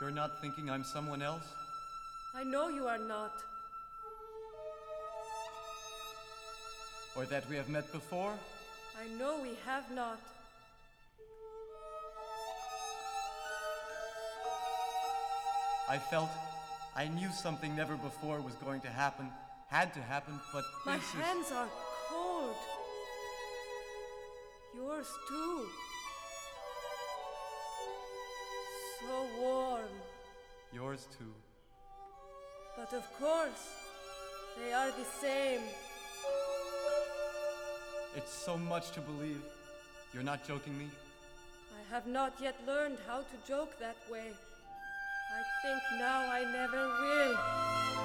You're not thinking I'm someone else? I know you are not. Or that we have met before? I know we have not. I knew something never before was going to happen, had to happen, but My this is... hands are cold. Yours too. So warm. Yours too. But of course, they are the same. It's so much to believe. You're not joking me? I have not yet learned how to joke that way. I think now I never will.